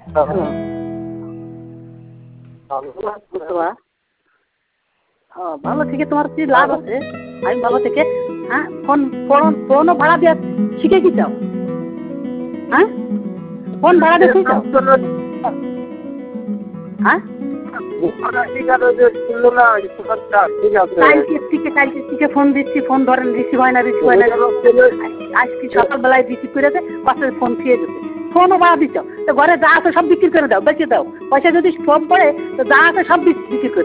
ভালো থেকে তোমার কি লাভ আছে? আমি ভালো থেকে হ্যাঁ ফোন ফোন ফোনও ভাড়া দিয়ে শিখে কি চাও? হ্যাঁ ফোন ভাড়া দিয়ে শিখে চাও? হ্যাঁ কালকে ফোন দিচ্ছি, ফোন ধরেন, রিসিভ হয় না আজকে সকালবেলায় রিসিভ করে দেয়, পাশের ফোন খেয়ে যেতে। ফোনও ভাড়া দিচ্ছ তো ঘরে যা আছে সব বিক্রি করে দাও, বেঁচে দাও। পয়সা যদি কম পড়ে তো যা আছে সব বিক্রি করে